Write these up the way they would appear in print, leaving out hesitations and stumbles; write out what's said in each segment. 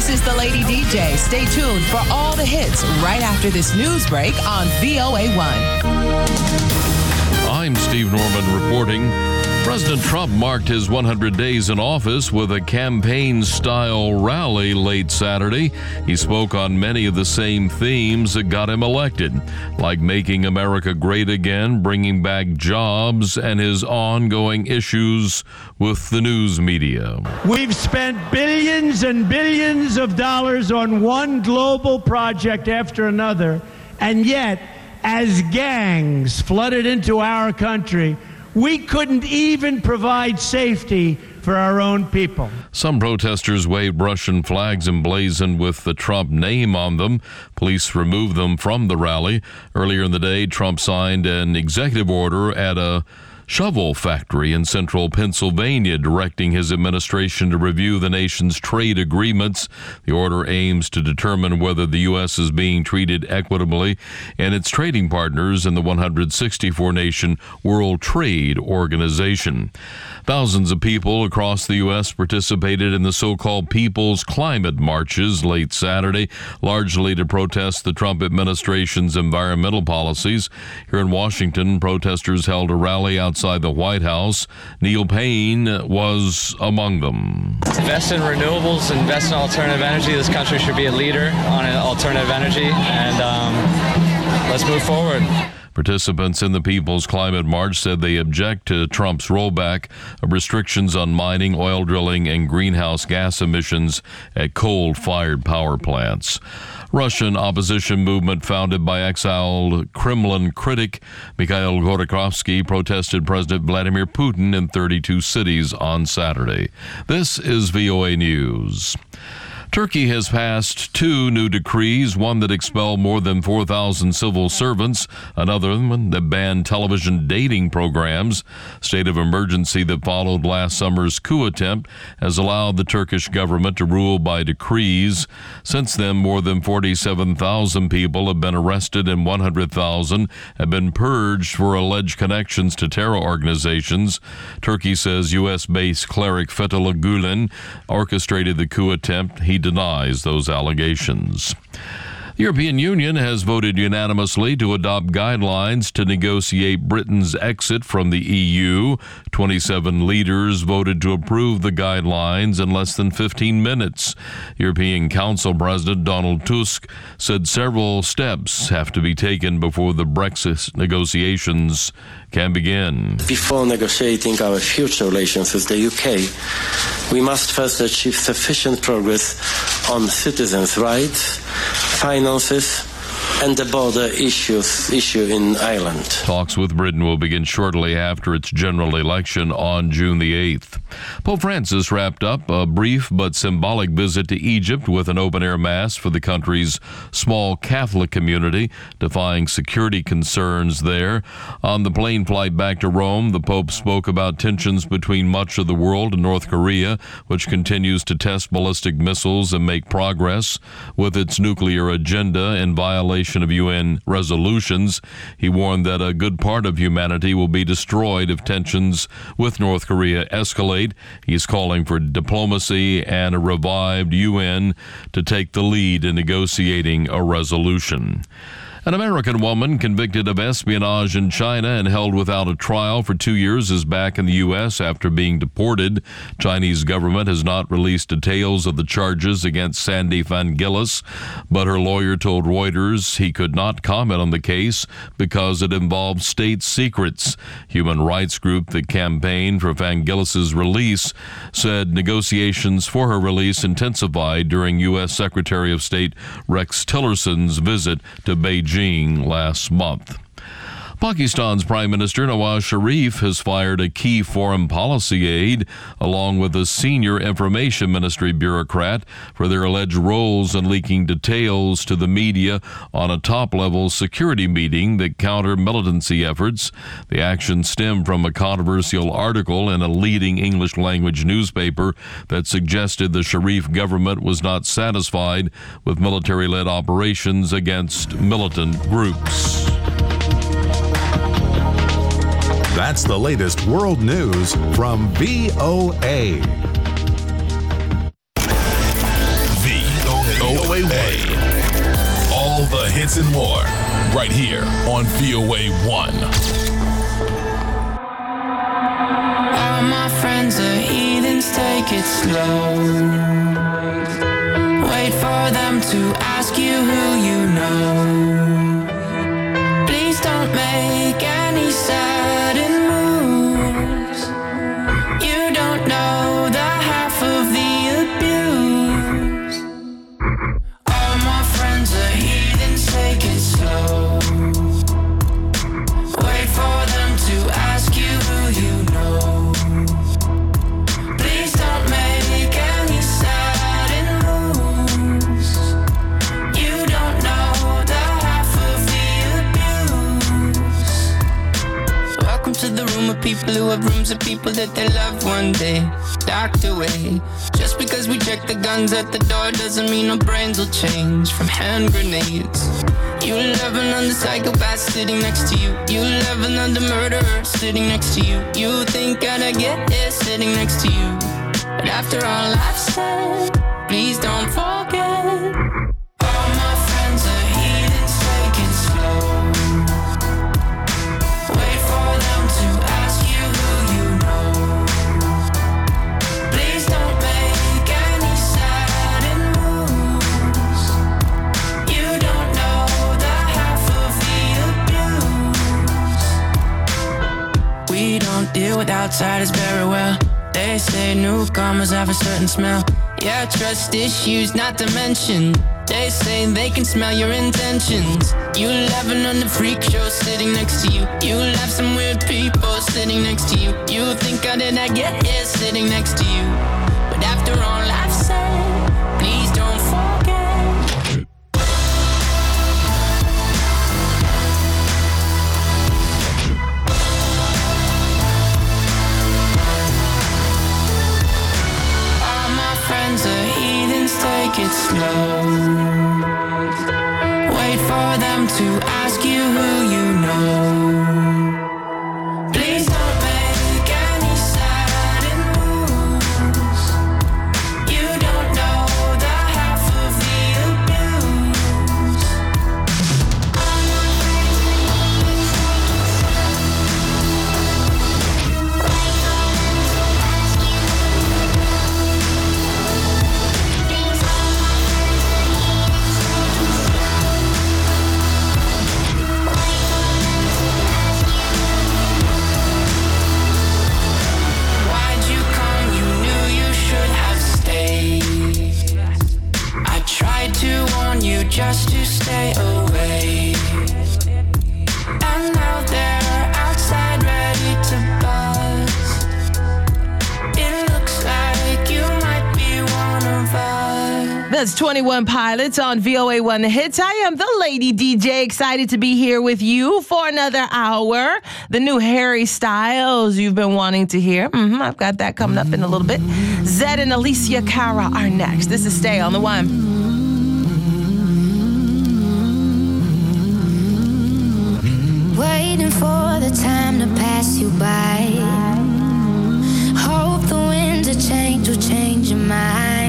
This is the Lady DJ. Stay tuned for all the hits right after this news break on VOA1. I'm Steve Norman reporting. President Trump marked his 100 days in office with a campaign-style rally late Saturday. He spoke on many of the same themes that got him elected, like making America great again, bringing back jobs, and his ongoing issues with the news media. We've spent billions and billions of dollars on one global project after another, and yet, as gangs flooded into our country, we couldn't even provide safety for our own people. Some protesters waved Russian flags emblazoned with the Trump name on them. Police removed them from the rally. Earlier in the day, Trump signed an executive order at a shovel factory in central Pennsylvania, directing his administration to review the nation's trade agreements. The order aims to determine whether the U.S. is being treated equitably and its trading partners in the 164-nation World Trade Organization. Thousands of people across the U.S. participated in the so-called People's Climate Marches late Saturday, largely to protest the Trump administration's environmental policies. Here in Washington, protesters held a rally outside the White House. Neil Payne was among them. Invest in renewables, invest in alternative energy. This country should be a leader on alternative energy, and let's move forward. Participants in the People's Climate March said they object to Trump's rollback of restrictions on mining, oil drilling, and greenhouse gas emissions at coal-fired power plants. Russian opposition movement founded by exiled Kremlin critic Mikhail Godorkovsky protested President Vladimir Putin in 32 cities on Saturday. This is VOA News. Turkey has passed two new decrees, one that expelled more than 4,000 civil servants, another one that banned television dating programs. State of emergency that followed last summer's coup attempt has allowed the Turkish government to rule by decrees. Since then, more than 47,000 people have been arrested and 100,000 have been purged for alleged connections to terror organizations. Turkey says U.S.-based cleric Fethullah Gulen orchestrated the coup attempt. He denies those allegations. The European Union has voted unanimously to adopt guidelines to negotiate Britain's exit from the EU. 27 leaders voted to approve the guidelines in less than 15 minutes. European Council President Donald Tusk said several steps have to be taken before the Brexit negotiations can begin. Before negotiating our future relations with the UK, we must first achieve sufficient progress on citizens' rights, finances, and the border issue in Ireland. Talks with Britain will begin shortly after its general election on June the 8th. Pope Francis wrapped up a brief but symbolic visit to Egypt with an open-air mass for the country's small Catholic community, defying security concerns there. On the plane flight back to Rome, the Pope spoke about tensions between much of the world and North Korea, which continues to test ballistic missiles and make progress with its nuclear agenda in violation of UN resolutions. He warned that a good part of humanity will be destroyed if tensions with North Korea escalate. He's calling for diplomacy and a revived UN to take the lead in negotiating a resolution. An American woman convicted of espionage in China and held without a trial for 2 years is back in the U.S. after being deported. Chinese government has not released details of the charges against Sandy Vangelis, but her lawyer told Reuters he could not comment on the case because it involved state secrets. Human rights group that campaigned for Vangelis' release said negotiations for her release intensified during U.S. Secretary of State Rex Tillerson's visit to Beijing last month. Pakistan's Prime Minister Nawaz Sharif has fired a key foreign policy aide along with a senior information ministry bureaucrat for their alleged roles in leaking details to the media on a top-level security meeting that countered militancy efforts. The action stemmed from a controversial article in a leading English-language newspaper that suggested the Sharif government was not satisfied with military-led operations against militant groups. That's the latest world news from VOA. Sports, and more. Right here on VOA 1. All my friends are heathens, take it slow. Wait for them to ask you who you know. Please don't make any sudden moves. You don't know the half of the abuse. All my friends are heathens, take it slow. Wait for them to ask you who you know. Please don't make any sudden moves. You don't know the half of the abuse. Welcome to the room of people who have rooms of people that they love one day docked away. Just because we check the guns at the door doesn't mean our brains will change from hand grenades. You love another psychopath sitting next to you. You love another murderer sitting next to you. You think I'd get it sitting next to you. But after all I've said, please don't forget. All my friends are heathens, take it slow. Wait for them to ask you who you know. Please don't make any sudden moves. You don't know the half of the abuse. We don't deal with outsiders very well. They say newcomers have a certain smell. Yeah, trust issues not to mention. They say they can smell your intentions. You laughing on the freak show sitting next to you. You laugh some weird people sitting next to you. You think I did not get here sitting next to you. But after all I've said, please don't forget. Friends are heathens, take it slow. Wait for them to ask you who you know. Please don't make any sudden moves. You don't know the half of the abuse. Just to stay away. And now they're outside ready to buzz. It looks like you might be one of us. That's 21 Pilots on VOA 1 The Hits. I am the Lady DJ, excited to be here with you for another hour. The new Harry Styles you've been wanting to hear. I've got that coming up in a little bit. Zed and Alicia Cara are next. This is Stay on the One. Waiting for the time to pass you by. Hope the winds of change will change your mind.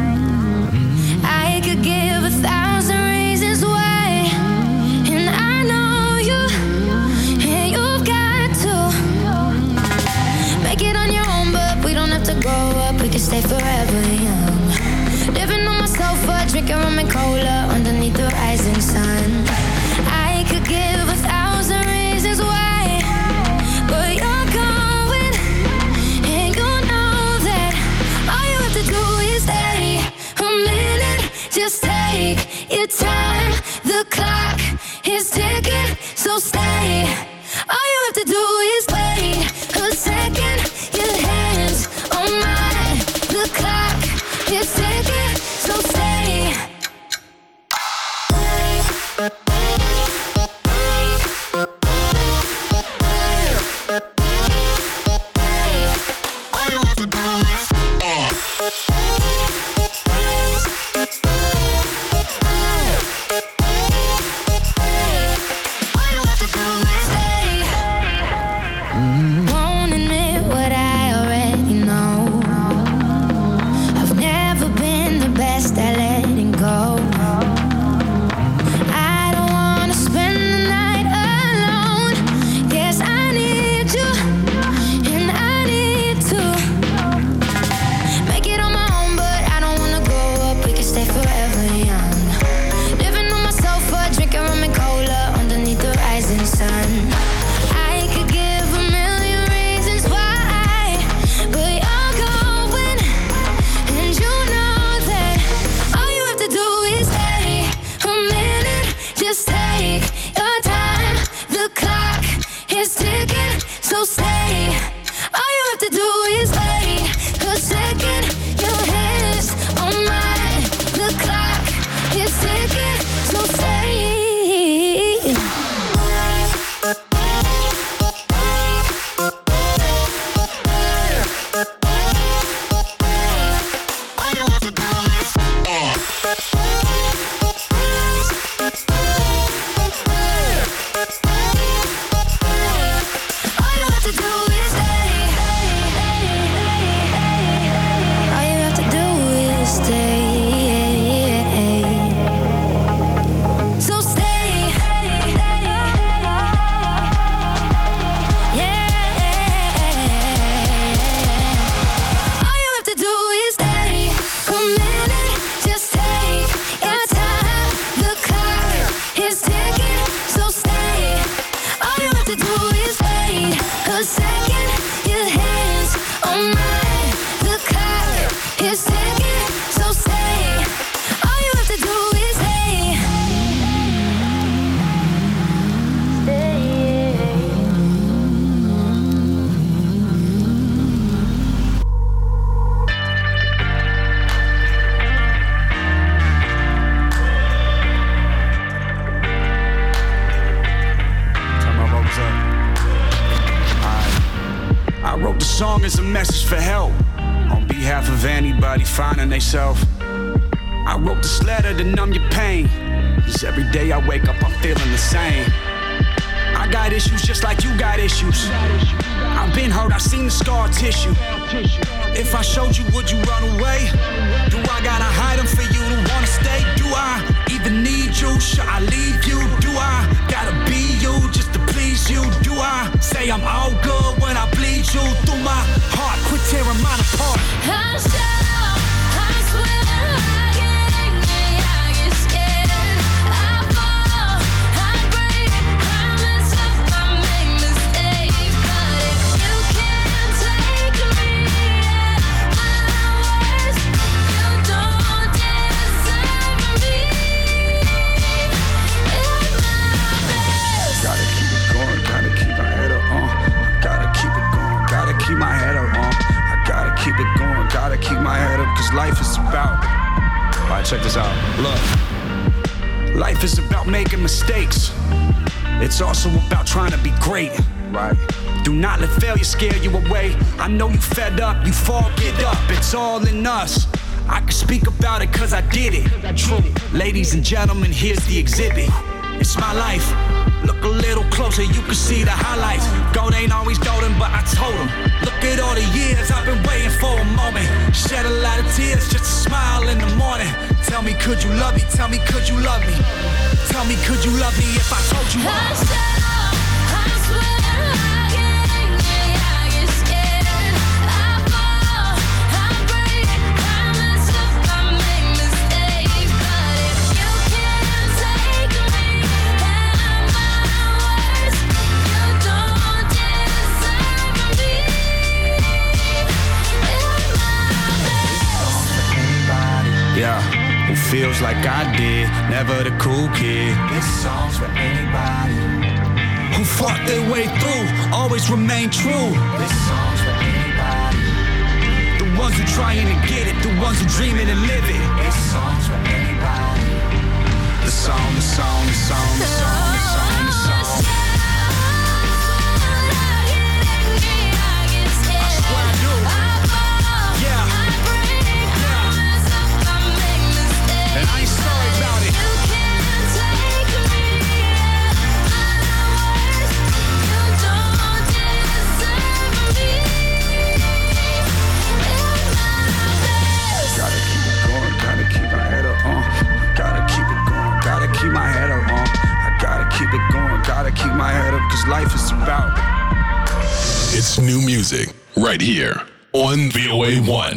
I could give 1,000 reasons why, and I know you, and you've got to make it on your own, but we don't have to grow up, we can stay forever young. Living on my sofa, drinking rum and cola underneath the rising sun. I could give 1,000 reasons why, but you're going, and you know that all you have to do is stay a minute. Just take your time. The clock is ticking, so stay. All you have to do is wait a second. Your hands on mine. The clock is ticking, so stay. Won't admit what I already know. I've never for help on behalf of anybody finding themselves. I wrote this letter to numb your pain, 'cause every day I wake up I'm feeling the same. I got issues just like you got issues. I've been hurt, I've seen the scar tissue. If I showed you, would you run away? Do I gotta hide them for you to wanna stay? Do I even need you? Should I leave you? Do I gotta be you just to please you? Do I say I'm all good when I bleed you through my heart? Quit tearing mine apart. I swear I get angry, I get scared. I fall, I break, I mess up, I make mistakes. But if you can't take me at my worst, you don't deserve me at my best. Gotta keep it going, gotta keep my head up on. Gotta keep it going, gotta keep my head up on. I gotta keep it going, gotta keep my head up, 'cause life is about. Alright, check this out. Look, life is about making mistakes. It's also about trying to be great. Right. Do not let failure scare you away. I know you fed up, you fall, get up. It's all in us. I can speak about it 'cause I did it. True. Ladies and gentlemen, here's the exhibit. It's my life. Look a little closer, you can see the highlights. Gold ain't always golden, but I told him. Look at all the years I've been waiting for a moment. Shed a lot of tears just to smile in the morning. Tell me, could you love me? Tell me, could you love me? Tell me, could you love me if I told you I swear I get angry, I get scared. I fall, I break, I mess up, I make mistakes. But if you can't take me at my worst, you don't deserve me at my best. Yeah, who feels like I did, never the cool kid. This song's for anybody who fought their way through, always remain true. This song's for anybody, the ones who trying to get it, the ones who dreaming and live it. This song's for anybody. The song, the song, the song, the song, the song, the song. And I ain't sorry about it. You can't take me at my worst. You don't deserve me at my best. Gotta keep it going, gotta keep my head up on. Gotta keep it going, gotta keep my head up on. I gotta keep it going, gotta keep my head up, 'cause life is about. It's new music right here on VOA1.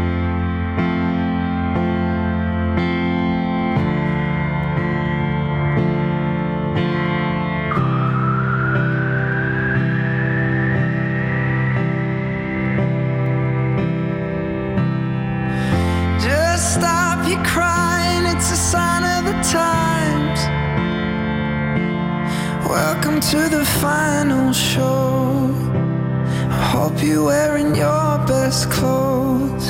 Just stop your crying, it's a sign of the times. Welcome to the final show. I hope you're wearing your best clothes.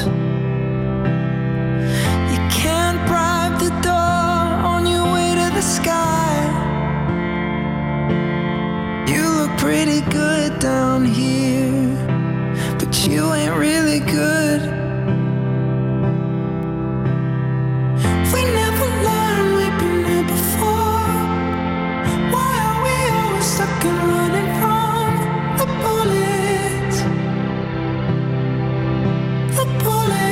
You can't bribe the door on your way to the sky. You look pretty good down here, but you ain't really good. We never learned, we've been here before. Why are we always stuck and running from the bullets? The bullets.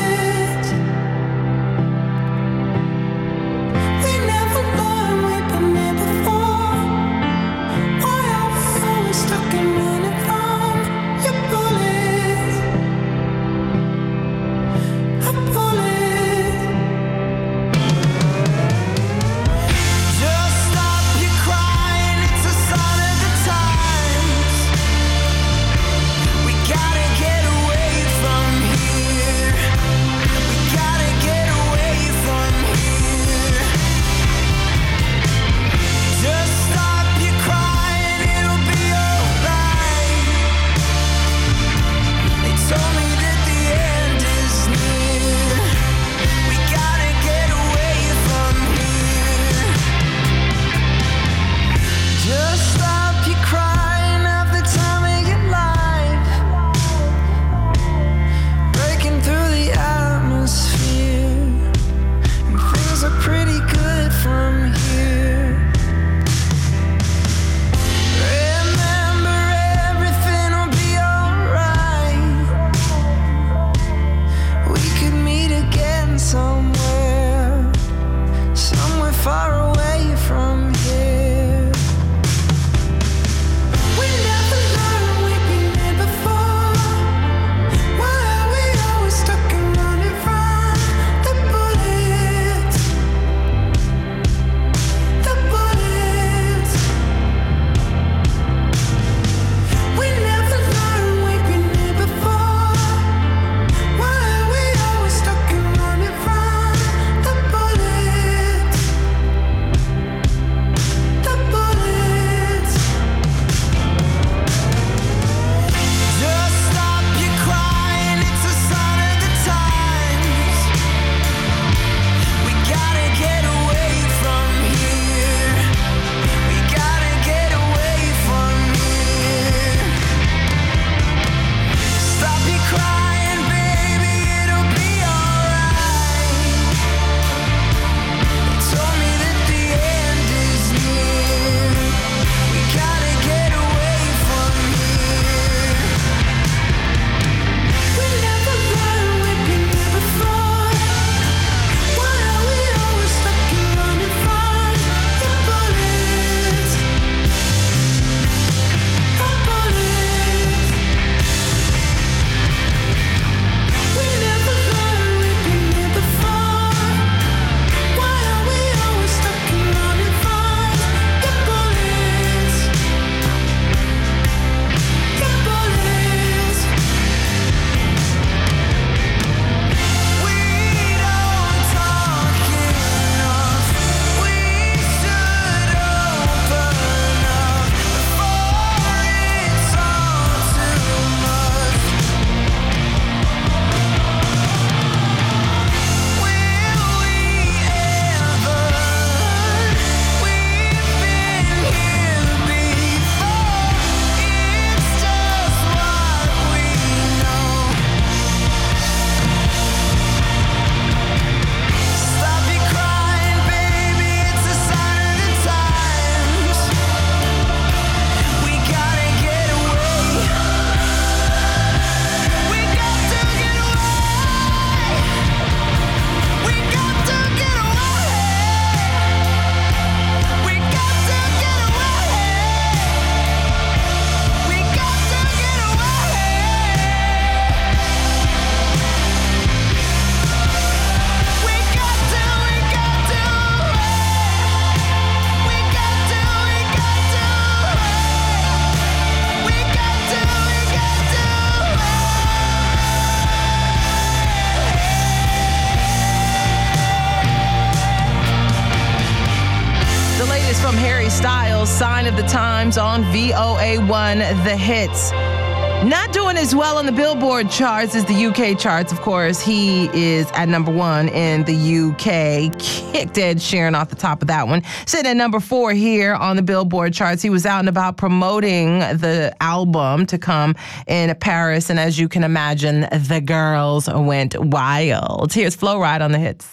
from Harry Styles, Sign of the Times on VOA1 The Hits. Not doing as well on the Billboard charts as the UK charts, of course. He is at number 1 in the UK. Kicked Ed Sheeran off the top of that one. Sitting at number 4 here on the Billboard charts. He was out and about promoting the album to come in Paris. And as you can imagine, the girls went wild. Here's Flo Rida on The Hits.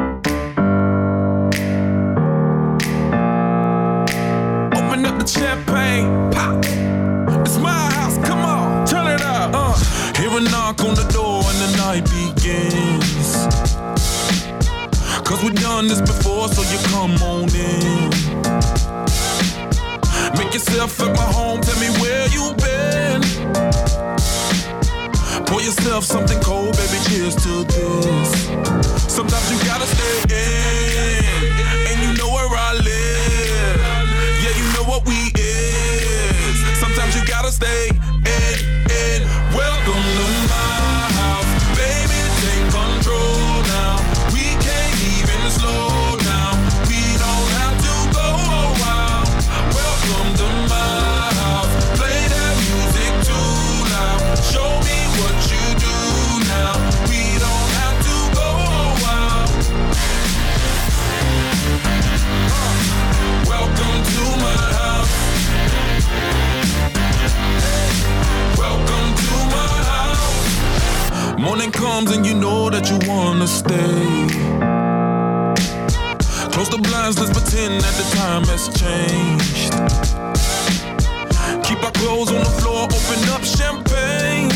Open up the champagne, pop. It's my house, come on, turn it up. Hear a knock on the door and the night begins. Cause we've done this before, so you come on in. Make yourself at my home, tell me where you been. Pour yourself something cold, baby, cheers to this. Sometimes you gotta stay in, and you know where I live. Yeah, you know what we is. Sometimes you gotta stay in. Welcome to my house, baby, take control now. We can't even slow down. We don't have to go a while. Welcome to my house, play that music too loud. Show me what you do now. We don't have to go a while. Welcome to my house. Welcome to my house. Morning comes and you know that you wanna stay. Close the blinds, let's pretend that the time has changed. Keep our clothes on the floor, open up champagne.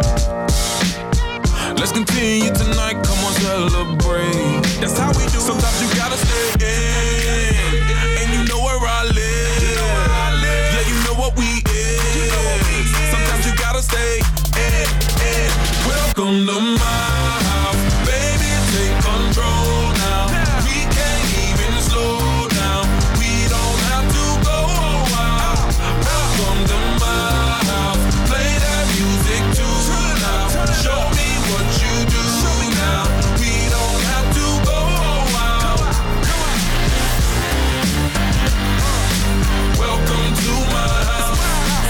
Let's continue tonight, come on, celebrate. That's how we do. Sometimes you gotta stay in, and you know where I live. Yeah, you know what we is. Sometimes you gotta stay in. Welcome to my house, baby, take control now. We can't even slow down. We don't have to go a while. Welcome to my house, play that music too loud. Show me what you do now. We don't have to go a while. Welcome to my house.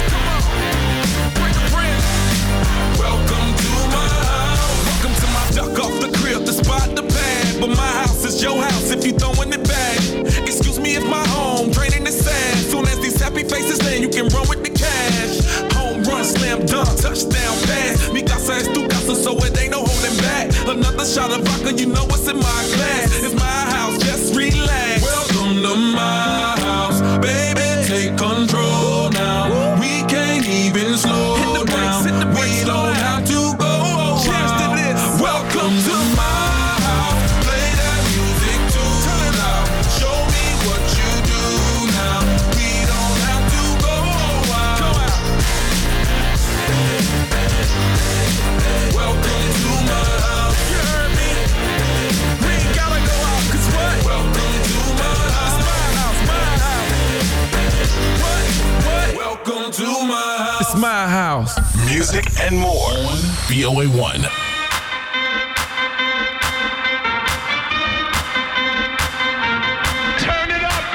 Welcome to my house. Welcome to my duck off the crib, the spot, the pad. But my house is your house if you throwing it back. Excuse me if my home draining the sad. Soon as these happy faces land, you can run with the cash. Home run, slam dunk, touchdown pass. Mi casa es tu casa, so it ain't no holding back. Another shot of vodka, you know what's in my glass. It's my house, just relax. Welcome to my house, baby, take control now. We can't even slow down. We don't have to go a while. Welcome to my house, play that music too loud. Show me what you do now. We don't have to go a while. Welcome to my house. You heard me? We ain't gotta go out, 'cause what? Welcome to my house. It's my house, What? Welcome to my house. It's my house. Music and more on VOA1. Turn it up.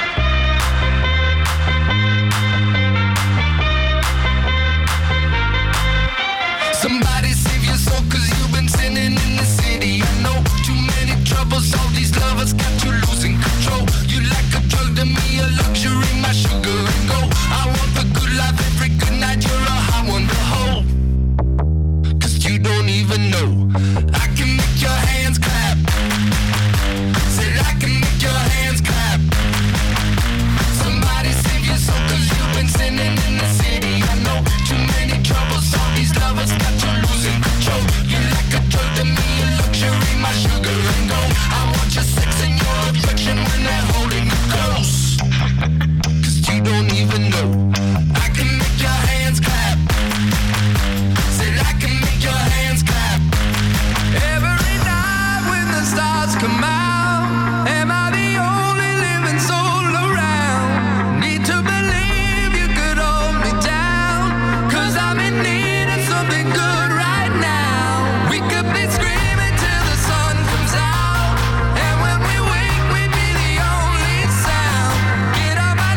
Somebody save your soul, 'cause you've been sinning in the city. I know too many troubles, all these lovers got you losing control. You like a drug to me, a luxury, my sugar and gold. I want the good life every good night, you're a high one to hold. 'Cause you don't even know I can make your hands clap. Said I can make your hands clap. Somebody save your soul, 'cause you've been sinning in the city. I know too many troubles, all these lovers got you losing control. You like a drug to me, a luxury, my sugar and gold. I want your sex and your affection when they're holding you close. 'Cause you don't even know I can make your hands clap. Said I can make your hands clap. Every night when the stars come out, am I the only living soul around? Need to believe you could hold me down, 'cause I'm in need of something good right now. We could be screaming till the sun comes out, and when we wake we'd be the only sound. Get on my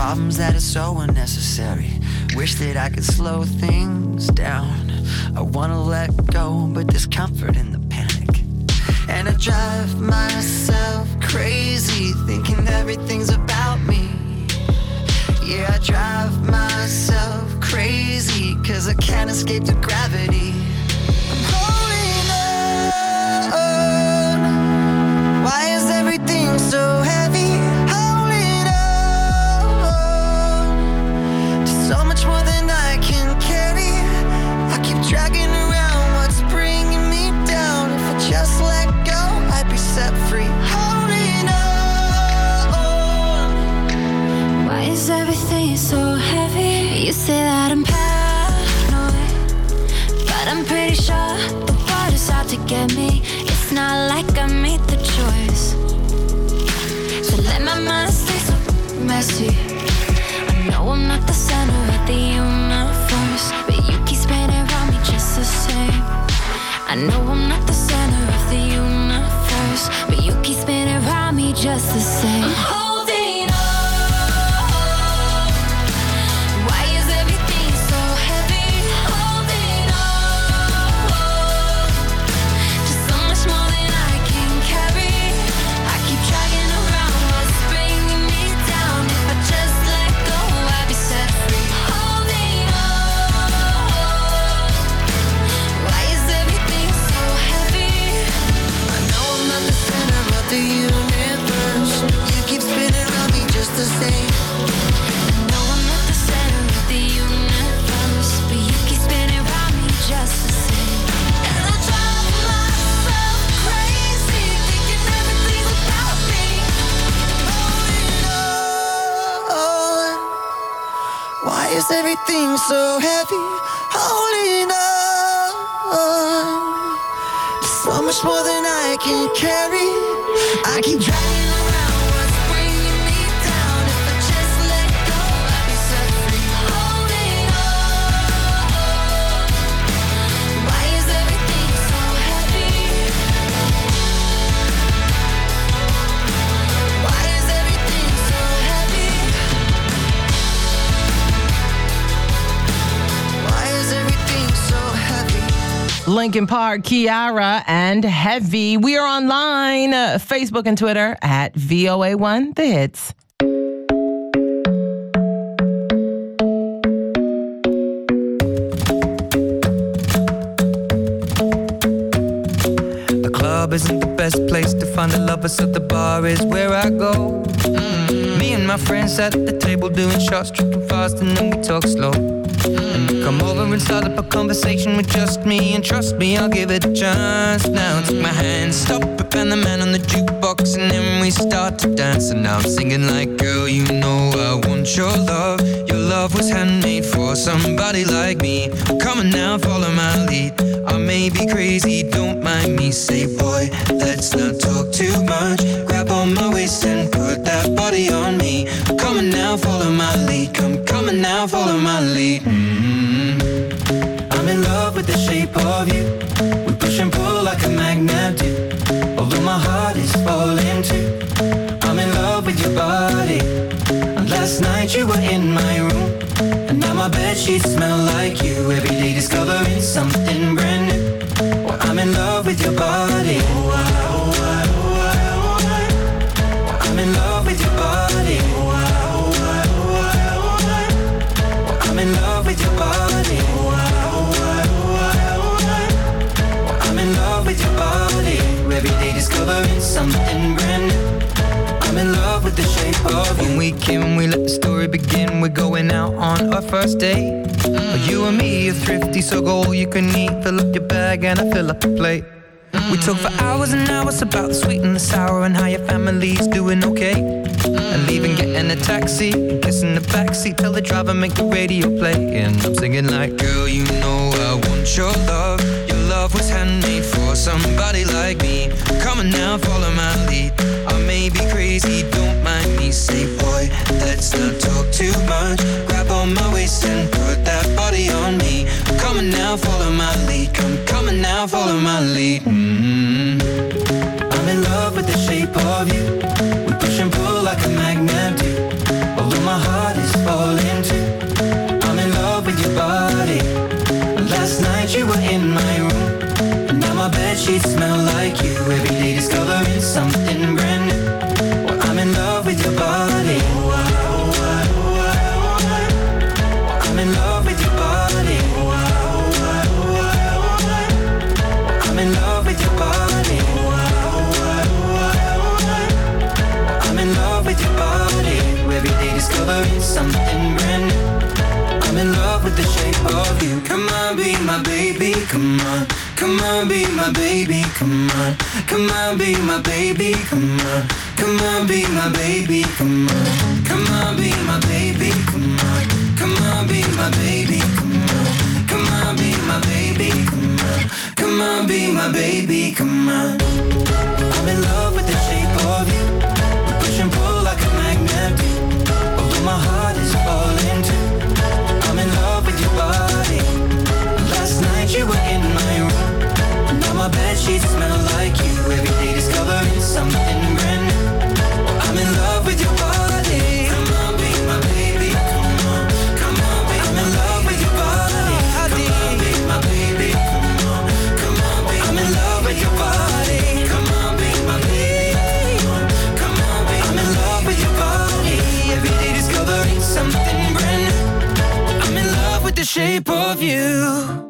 Problems that are so unnecessary. Wish that I could slow things down. I wanna let go, but there's comfort in the panic. And I drive myself crazy, thinking everything's about me. Yeah, I drive myself crazy, 'cause I can't escape the gravity. I'm holding on. Why is everything so heavy? Holding on to so much more than I can carry. I keep dragging around what's bringing me down. If I just let go, I'd be set free. Holding on. Why is everything so heavy? You say that I'm paranoid, but I'm pretty sure the water's out to get me. It's not like I made the choice. So let my mind stay so messy. I know I'm not the center of the universe, but you keep spinning around me just the same. I know I'm not the center of the universe, but you keep spinning around me just the same. I'm holding on. Why is everything so heavy? Holding on. Just so much more than I can carry. I keep dragging around what's bringing me down. If I just let go, I'd be set free. Holding on. Why is everything so heavy? I know I'm not the center of the universe. You keep spinning around me just the same. I know I'm not the center of the universe, but you keep spinning around me just the same. And I drive myself crazy, thinking everything's about me. Holding on. Why is everything so heavy? Holding on. So much more than I can carry. I keep dragging around what's bringing me down. If I just let go, I'd be set free. Holding on. Why is everything so heavy? Why is everything so heavy? Why is everything so heavy? Linkin Park, Kiara, and Heavy. We are online, Facebook and Twitter at VOA1 The Hits. The club isn't the best place to find a lover, so the bar is where I go. Me and my friends at the table doing shots, tripping fast, and then we talk slow. And you come over and start up a conversation with just me, and trust me, I'll give it a chance. Now take my hand, stop it, and the man on the jukebox, and then we start to dance. And now I'm singing like, girl, you know I want your love. Your love was handmade for somebody like me. Come on now, follow my lead. I may be crazy, don't mind me. Say, boy, let's not talk too much. Grab on my waist and put that body on me. Come on now, follow my lead. Come on now, follow my lead. I'm in love with the shape of you. We push and pull like a magnet do. Although my heart is falling too. I'm in love with your body. And last night you were in my room, and now my bedsheets smell like you. Every day discovering something brand new. Well, I'm in love with your body. I'm in love with your body. I'm in love with your body. I'm in love with your body. Every day discovering something brand new. I'm in love with the shape of you. When we came and we let the story begin, we're going out on our first date. You and me are thrifty, so go all you can eat. Fill up your bag and I fill up the plate. We talk for hours and hours about the sweet and the sour, and how your family's doing okay. And leaving, getting a taxi, kissing the backseat, tell the driver make the radio play. And I'm singing like, girl, you know I want your love. Your love was handmade for somebody like me. Come on now, follow my lead. I may be crazy, don't mind me. Say, boy, let's not talk too much. Grab on my waist and put that body on me. Come on now, follow my lead. Come on now, follow my lead. I'm in love with the shape of you. We push and pull like a magnet do. Although my heart is discovering something brand new. I'm in love with the shape of you. Come on, be my baby, come on. Come on, be my baby, come on. Come on, be my baby, come on. Come on, be my baby, come on. Come on, be my baby, come on. Come on, be my baby, come on. Come on, be my baby, come on. Come on, be my baby, come on. I'm in love with the shape of you. We push and pull like a magnet do. Although my heart is falling too. I'm in love with your body. Last night you were in my room. Now my bedsheets smell like you. Every day discovering something brand new. I'm in love with your body. Come on, be my baby. Come on, come on, be. I'm in love with your body. Come on, be my baby. Come on, come on, be. I'm in love with your body. Come on, be my baby. Come on, be. I'm in love with your body. Every day discovering something brand new. I'm in love with the shape of you.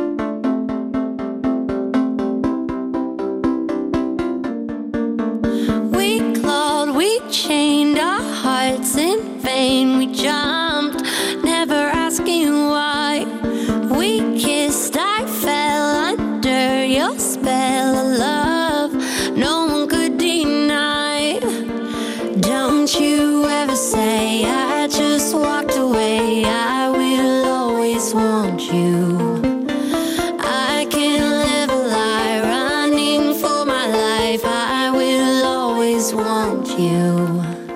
Chained our hearts in vain. We jumped, never asking why. We kissed, I fell under your spell of love. No one could deny. Don't you ever say I just walked away. I will always want you. I can't live a lie, running for my life. I will always want you.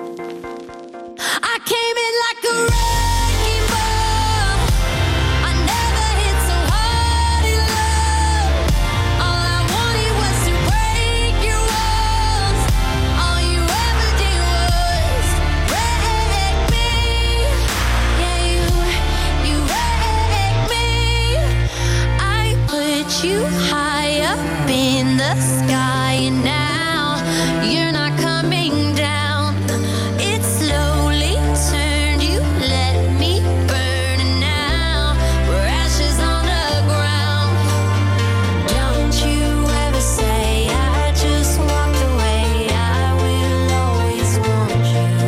You high up in the sky, and now you're not coming down. It slowly turned, you let me burn, and now we're ashes on the ground. Don't you ever say I just walked away. I will always want you.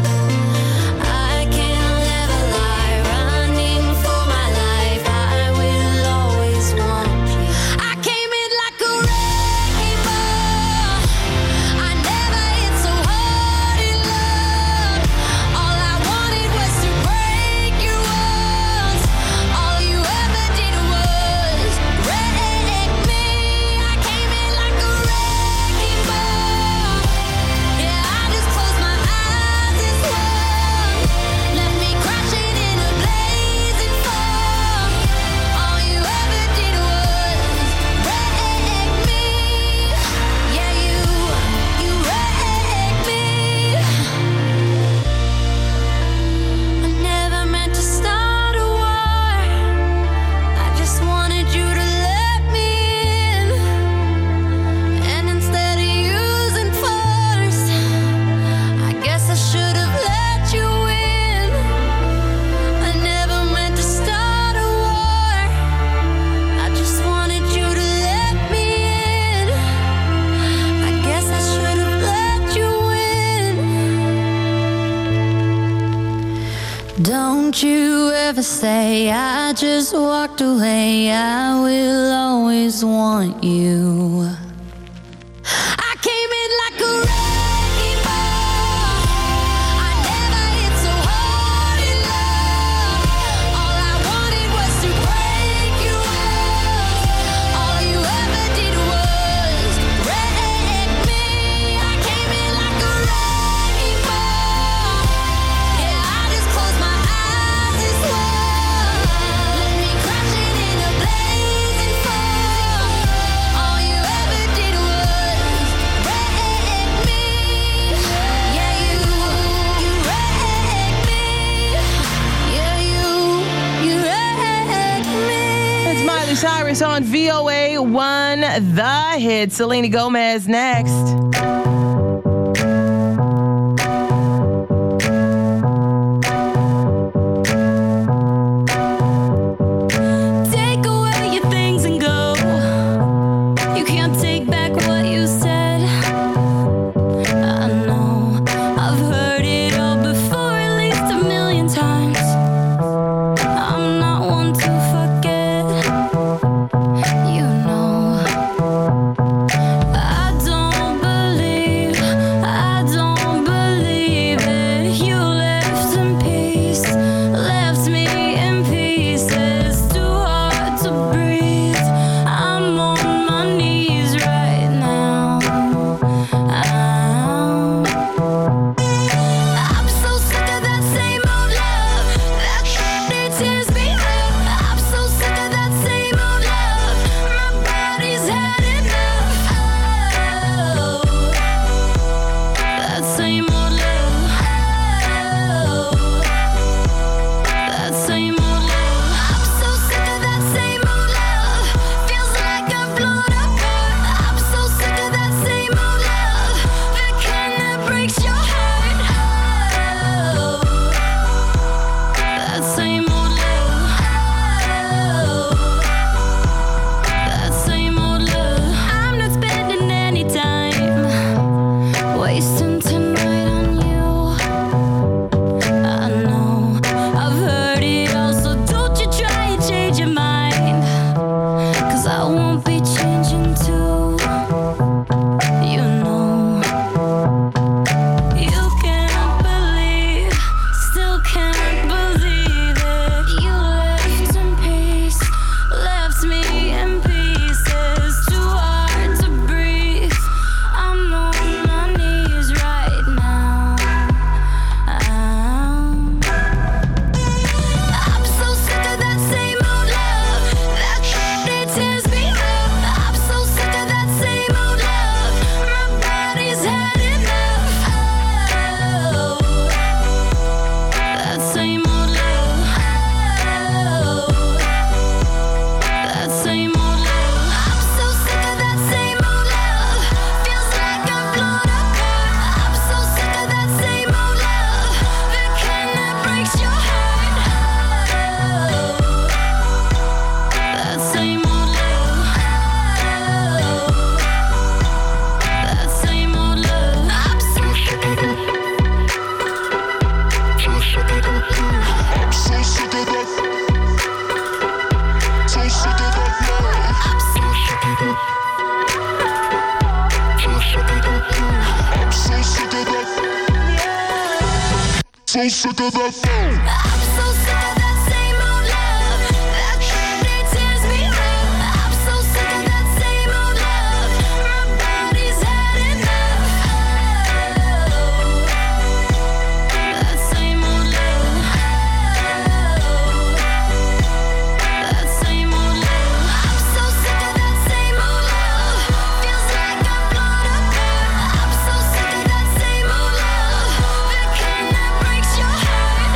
I can't live a lie, running for my life. I will always want you. Don't you ever say I just walked away. I will always want you. I came in like a wrecking ball. I never hit so hard in love. All I wanted was to break you off. All you ever did was wreck me. I came in like a wrecking ball. Yeah, I just closed my eyes as well. Let me crash it in a blazing fall. All you ever did was wreck me. Yeah, you wrecked me. Yeah, you wrecked me. It's Miley Cyrus on VOA 1, The Hit. Selena Gomez next. Take away your things and go. You can't take back what you said. I know I've heard it all before, at least a million so sick of that phone. I'm so sick of that same old love. That thing that tears me up. I'm so sick of that same old love. My body's had enough. That same old love. That same old love. I'm so sick of that same old love. Feels like I'm blown apart. I'm so sick of that same old love. The kind that breaks your heart.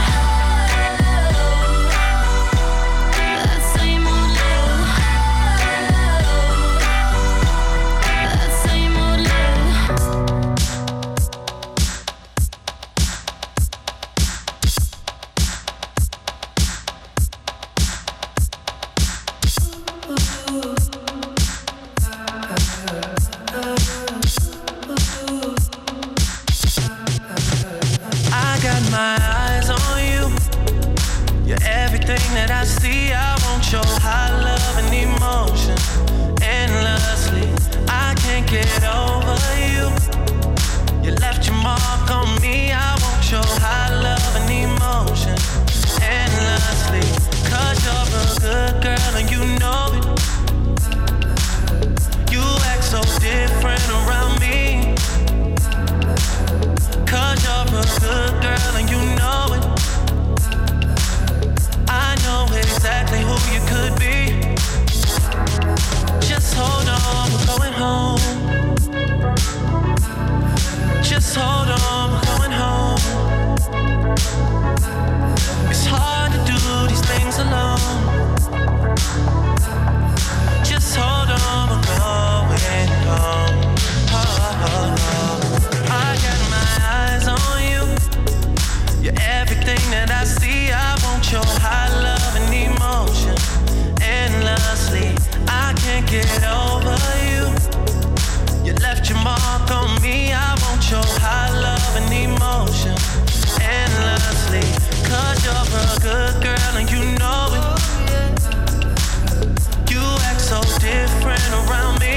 That same old love. That same old love. I got my eyes on you. You're everything that I see. I want your high love and emotion endlessly. I can't get over you. You left your mark on me. I want your high love and emotion endlessly. 'Cause you're a good girl and you know it. You act so different around me. 'Cause you're a good girl and you know it. I know exactly who you could be. Just hold on, we're going home. Just hold on, we're going home. It's hard to do these things alone. Just hold on, we're going home. I got my eyes on you. You're everything that I see. I want your high love and emotion endlessly. I can't get over you. You left your mark on me. I want your high love and emotion endlessly. 'Cause you're a good girl and you know it. You act so different around me.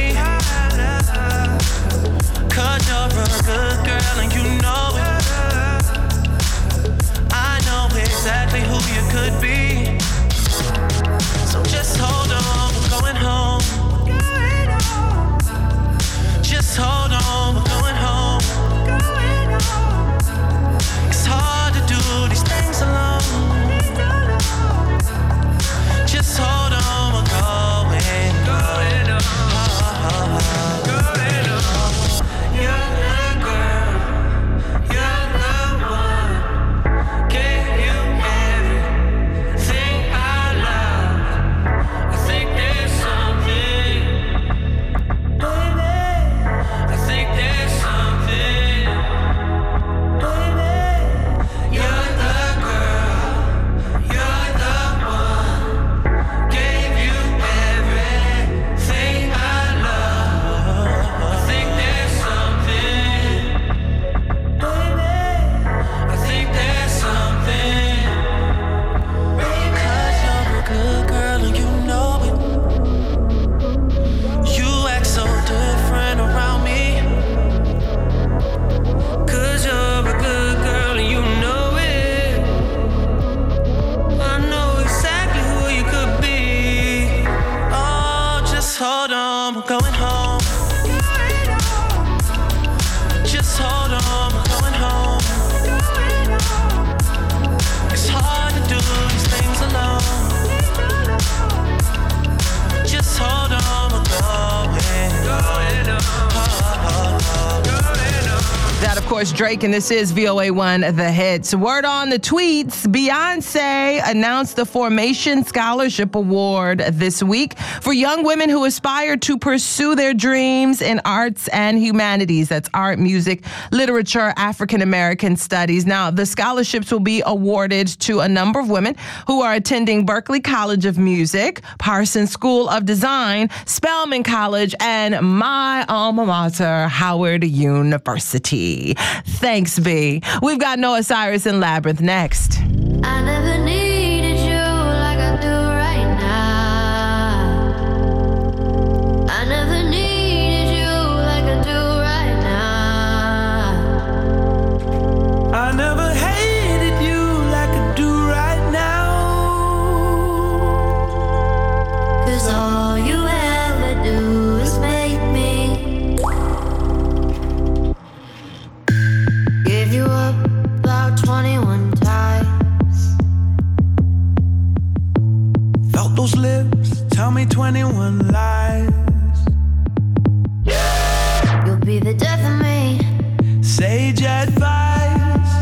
'Cause you're a good girl and you know it. I know exactly who you could be. So just hold on, we're going home. Just hold on, we're going home. It's hard to do these things alone. Just hold on, we're going home. You're the girl, you're the one. Gave you everything I love. I think there's something, baby. I think there's something, baby. You're the girl, you're the one. Gave you everything I love. I think there's something, baby. I think there's something, baby. 'Cause you're a good girl and you know it. You act so different around me. 'Cause you're a good girl and you know it. I know exactly who you could be. Oh, just hold on, we're going home. Just hold on, we're going home. It's hard to do these things alone. Just hold on, we're going home. That, of course, Drake, and this is VOA1 The Hits. Word on the tweets, Beyonce announced the Formation Scholarship Award this week for young women who aspire to pursue their dreams in arts and humanities. That's art, music, literature, African American studies. Now, the scholarships will be awarded to a number of women who are attending Berklee College of Music, Parsons School of Design, Spelman College, and my alma mater, Howard University. Thanks, B. We've got Noah Cyrus and Labyrinth next. I never needed you like I do right now. I never needed you like I do right now. I never hated People's lips tell me 21 lies. You'll be the death of me. Sage advice.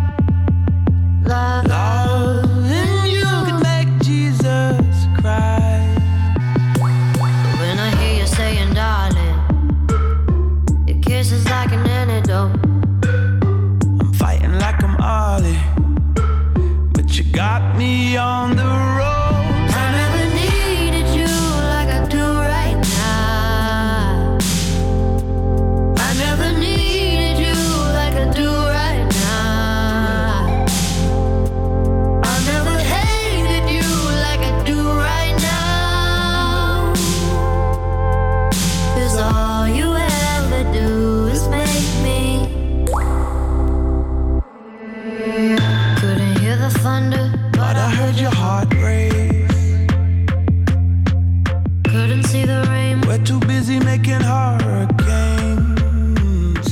Love. And you can make Jesus cry. When I hear you saying, darling, your kiss is like an antidote. I'm fighting like I'm Ollie, but you got me on the road. I never needed you like I do right now. I never needed you like I do right now. I never hated you like I do right now. 'Cause all you ever do is make me. Couldn't hear the thunder, But I heard your heart race. couldn't see the rain. We're too busy making hurricanes.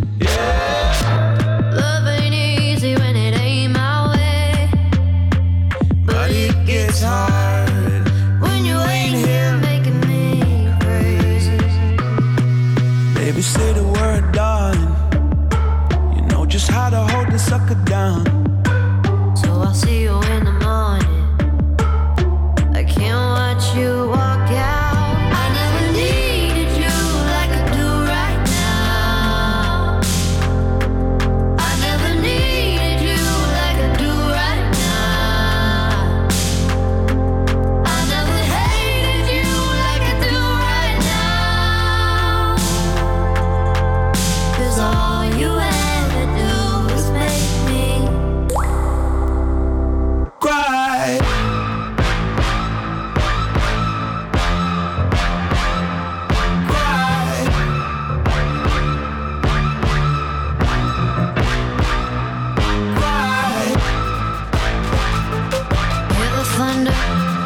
Love ain't easy when it ain't my way. But it gets hard When you ain't here making me crazy. Baby, say the word, darling. You know just how to hold the sucker down. So I'll see you in the morning. I can't watch you walk out. I never needed you like I do right now. I never needed you like I do right now. I never hated you like I do right now. 'Cause all you ever do is make me Cry. Cry. Cry. hear the thunder,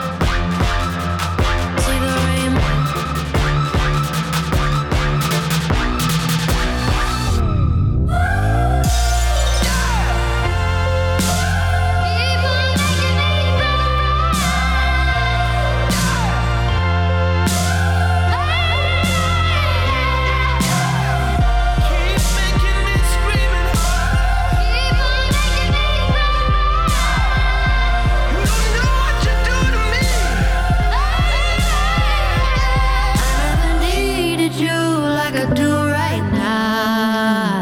see the rain. Keep making me scream and holler. You don't know what you do to me. I never needed you like I do right now.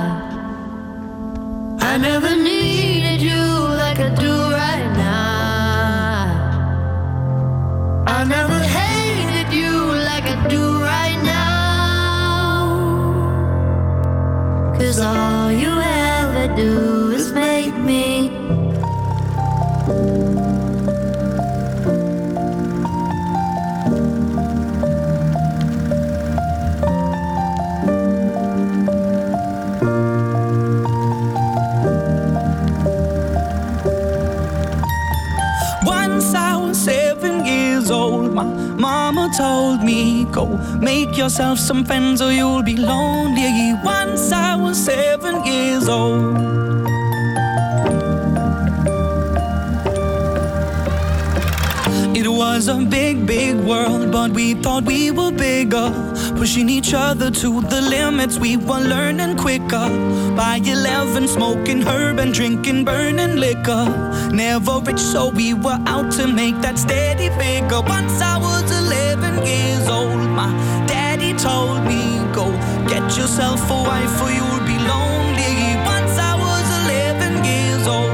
I never needed you like I do right now. I never hated you like I do right now. 'Cause all you ever do is make me. Once I was 7 years old, my mama told me, go make yourself some friends or you'll be lonely. Once I was 7 years old. It was a big, big world, but we thought we were bigger. Pushing each other to the limits, we were learning quicker. By 11, smoking herb and drinking burning liquor. Never rich, so we were out to make that steady figure. Once I was 11 years old, my daddy told me, go get yourself a wife or you'll be lonely. Once I was 11 years old.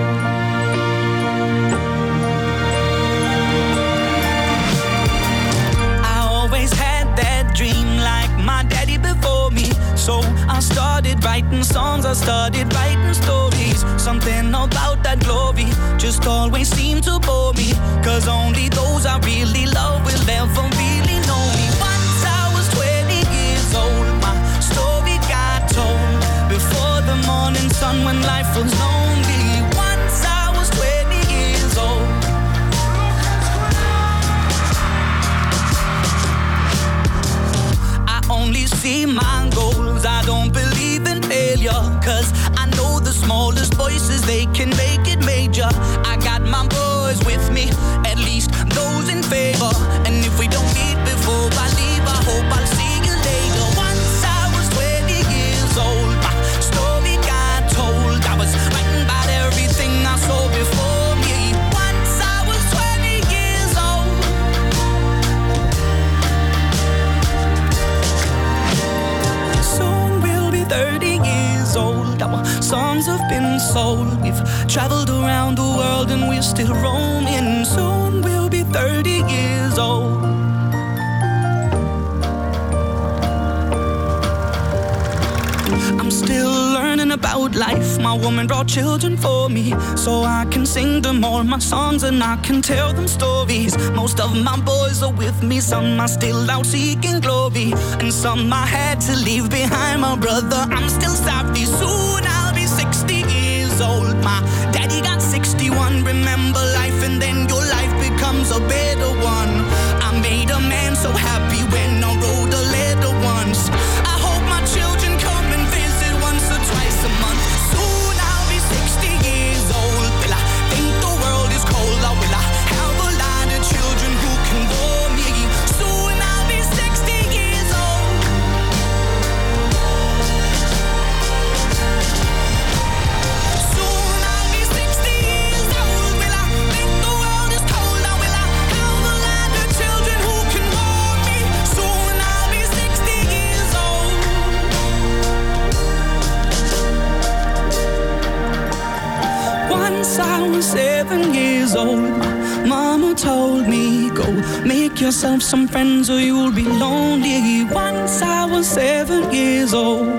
Dream like my daddy before me. So I started writing songs, I started writing stories. Something about that glory just always seemed to bore me. 'Cause only those I really love will ever really know me. Once I was 20 years old, my story got told. Before the morning sun when life was lonely. Once I was 20 years old. Only see my goals, I don't believe in failure. 'Cause I know the smallest voices, they can make it major. I got my boys with me, at least those in favor. soul. We've traveled around the world and we're still roaming. Soon we'll be 30 years old. I'm still learning about life. My woman brought children for me, so I can sing them all my songs and I can tell them stories. Most of my boys are with me, some are still out seeking glory, and some I had to leave behind. My brother, I'm still savvy. Soon I'll be 60 years old. My daddy got 61. Remember life and then your life becomes a better one. I made a man so happy when I wrote a letter once. I hope my children come and visit once or twice a month. Soon I'll be 60 years old. Will I think the world is cold, or will I have a lot of children who can bore me? Soon I'll be 60 years old. Soon I'll be 60 years old. Will I think the world is cold, or will I have a lot of children who can bore me? Soon I'll be 60 years old. Once I was 7 years old, my mama told me, go make yourself some friends or you'll be lonely. Once I was 7 years old.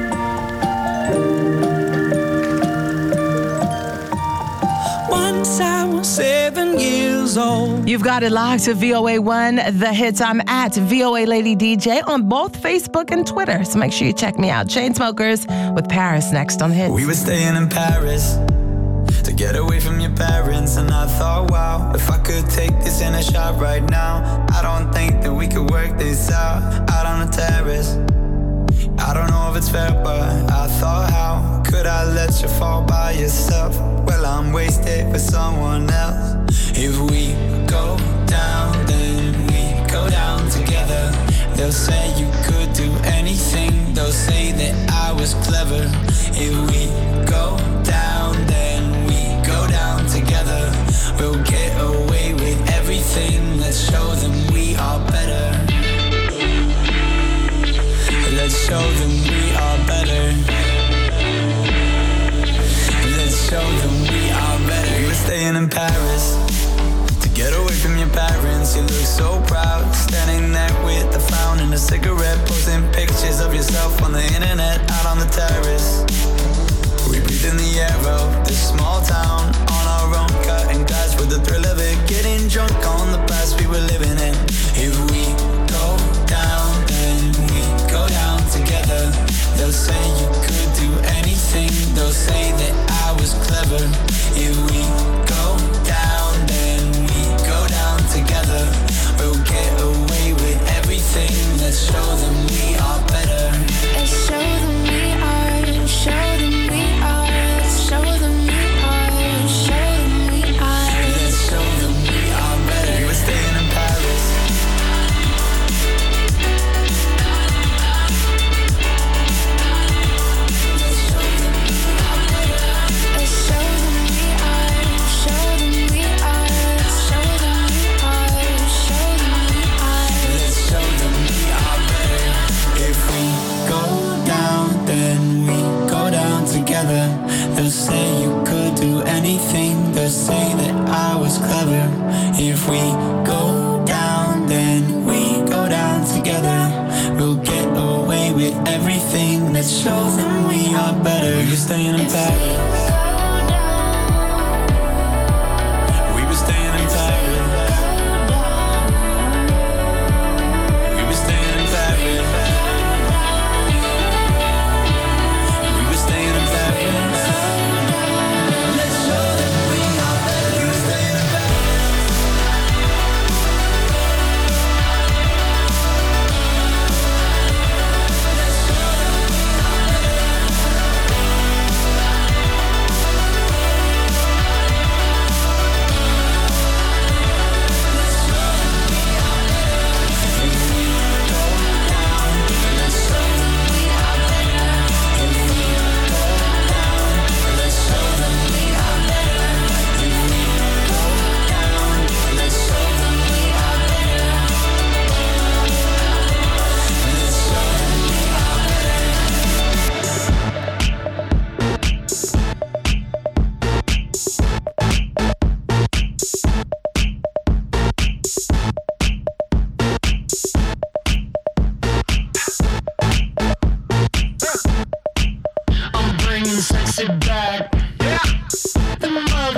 Once I was 7 years old. You've got it locked to VOA1 The Hits. I'm at VOA Lady DJ on both Facebook and Twitter, so make sure you check me out. Chainsmokers with Paris next on Hits. We were staying in Paris to get away from your parents, and I thought, wow, if I could take this in a shot right now, I don't think that we could work this out on the terrace. I don't know if it's fair, but I thought, how could I let you fall by yourself? Well, I'm wasted for someone else. If we go down, then we go down together. They'll say you could do anything. They'll say that I was clever. If we go down, then we go down together. We'll get away with everything. Let's show them we are better. Let's show them we are better. Let's show them we are better. You were staying in Paris to get away from your parents. You look so proud, standing there with a frown and a cigarette, posting pictures of yourself on the internet, out on the terrace. We breathe in the air of this small town on our own, cutting glass with the thrill of it, getting drunk on the past we were living in. If we go down, then we go down together. They'll say you could do anything. They'll say that I was clever. If we go down, then we go down together. We'll get away with everything. Let's show them we are better. Let's show them we are. Show them we are. Let's show them we are. Show them we are. Let's show them we are better. We were staying in Paris. Let's show them we are. Show them we are. Let's show them we are. Show them we are. Let's show them we are better. If we go down, then we go down together. They'll say you could do anything. They'll say that I was clever. If we go down, then we go down together. We'll get away with everything. Let's show them we are better. You're staying in Paris. We were staying in Paris. We were staying in Paris. We were staying in Paris. Let's show them we are better. We were staying in Paris. Let's show them we are better.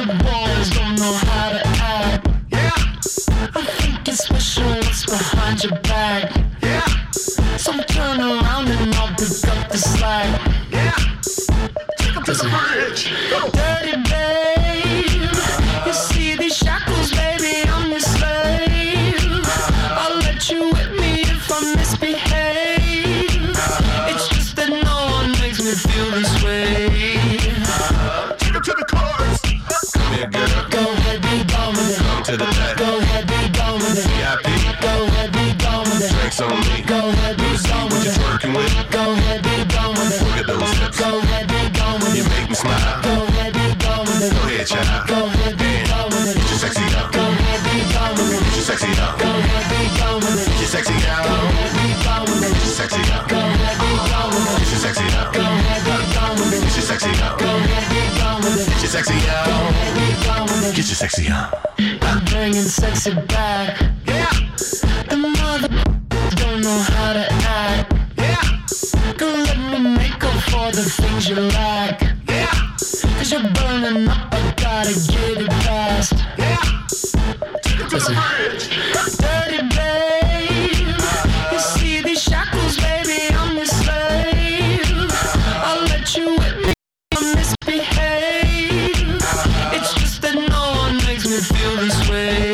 other boys don't know how to act. Yeah. I think it's special what's behind your back. Yeah. So turn around and I'll pick up the slack. Yeah. Take 'em to the bridge. Dirty babe. You see these shackles, baby, I'm your slave. I'll let you whip me if I misbehave. It's just that no one makes me feel this way. Take 'em to the chorus. Come here, girl. Go ahead, be gone with it. Come to the back. Go ahead, be gone with it. VIP. Go ahead, be gone with it. Drinks on me. Go ahead, be gone with it. Working with. Go ahead, be gone with it. Look at those hips. Go ahead, be gone with it. You make me smile. Go ahead, be gone with it. Go ahead, child. Go ahead, be gone with it. Get your sexy up. Go ahead, be gone with it. Get your sexy up. Go ahead, be gone with it. Get your sexy out. Go ahead, be gone with it. Get your sexy up. Go ahead, be gone with it. Get your sexy up. Go ahead, be gone with it. Get your sexy up. Go ahead, be gone with it. Get your sexy out. Go ahead, be gone with it. Get your sexy up. I'm bringing sexy back. Yeah. The mother don't know how to act. Yeah. Go let me make up for the things you lack. Yeah. Cause you're burning up, I gotta get it fast. Yeah. Take it to the bridge. Dirty babe. You see these shackles, baby, I'm your slave. I'll let you whip me if I misbehave. It's just that no one makes me feel this way.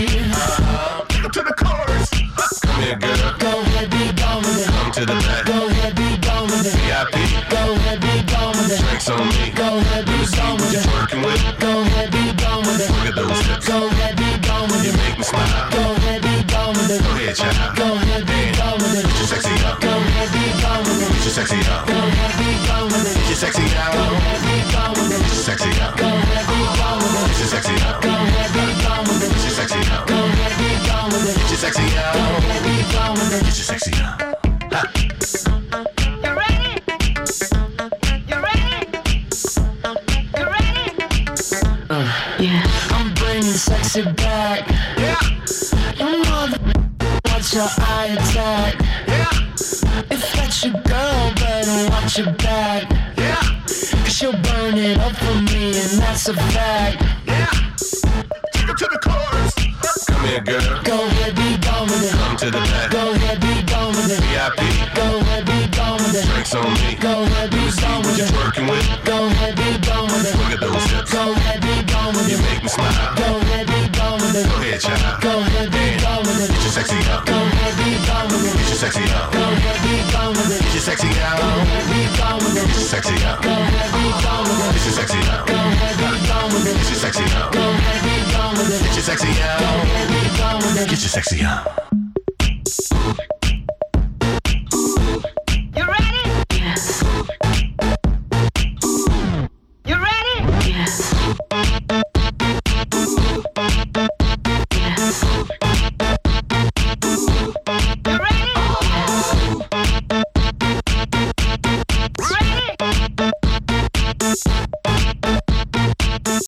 Take it to the chorus. Come here, girl. Go ahead, be gone with it. Come to the back. Go ahead, be gone with it. VIP. Go ahead, be gone with it. Drinks on me. Go ahead, be gone with it. Working with. Go ahead, be gone with it. Look at those hips. Go ahead, be gone with it. You make me smile. Go ahead, be gone with it. Go ahead, child. Go ahead, be gone with it. Get your sexy up. Go ahead, be gone with it. Get your sexy up. Go ahead, be gone with it. Get your sexy out. Go ahead, be gone with it. Get your sexy up. Go ahead, be gone with it. Get your sexy up. Go ahead, be gone with it. Get your sexy up. Go ahead, be gone with it. Get your sexy out. Go ahead, be gone with it. Get your sexy up. Ha. You ready? You ready? You ready? Yeah. I'm bringing sexy back. Yeah. You mother, watch your eye attack. Yeah. If that's your girl, better watch your back. Yeah. Cause she'll burn it up for me, and that's a fact. Yeah. Take her to the chorus. Come here, girl. Go ahead, be gone with it. Come to the back. Go ahead, be gone with it. VIP. Go ahead, be gone with it. Drinks on me. Go ahead, be gone with it. Working with. Go ahead, be gone with it. Look at those hips. Go ahead, be gone with it. You make me smile. Go ahead, be gone with it. Go ahead, child. Go ahead, be gone with it. Get your sexy up. Go ahead, be gone with it. Get your sexy up. Go ahead, be gone with it. Get your sexy out. Go ahead, be gone with it. Get your sexy up. Go ahead, be gone with it. Get your sexy up. Go ahead, be gone with it. Get your sexy up. Go ahead, be gone with it. Get your sexy out. Go ahead, be gone with it. Get your sexy up.